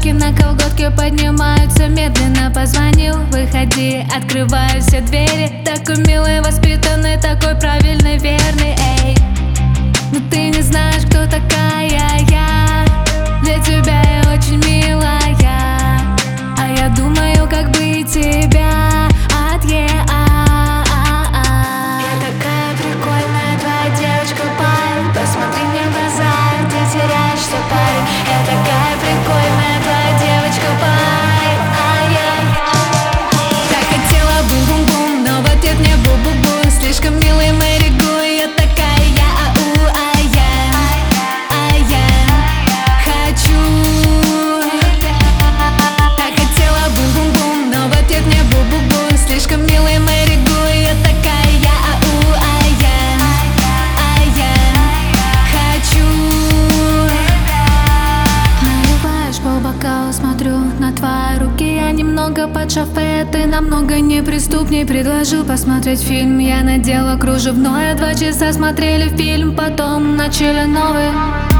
Ладошки на колготке поднимаются медленно. Позвонил, выходи, открываю все двери. Такой милый, воспитанный, такой правильный, верный, эй. Но ты не знаешь, кто такая я. Для тебя я очень милая, а я думаю, как бы и тебя от Я такая прикольная твоя девочка, парень. Посмотри мне в глаза, ты теряешься, парень. Я такая прикольная твоя девочка, парень. Так хотела бум-бум-бум, но в ответ мне бу-бу-бу. Слишком милый Мэри Гу, я такая я, я хочу. Так хотела бум-бум-бум, но в ответ мне бу-бу-бу. Слишком милый Мэри Гу, я такая я, хочу. Наливаешь полбокала, смотрю на твои руки. Я немного под шофе, ты намного неприступней. Предложил посмотреть фильм, я надела кружевное. 2 часа смотрели фильм, потом начали новый.